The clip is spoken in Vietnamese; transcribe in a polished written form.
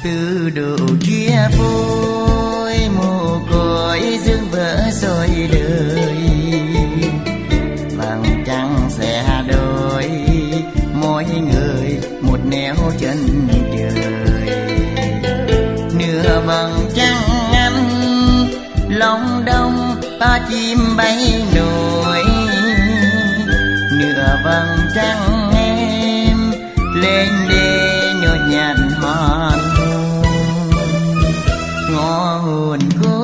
từ độ chia phôi mồ côi dương vỡ rồi đời. Vầng trăng sẽ đôi mỗi người một nẻo chân trời. Nửa vầng trăng ngăn lòng đông ba chim bay nổi. Nửa vầng trăng em lên đê nhột nhạt hoàn hồn. Ngõ hồn cô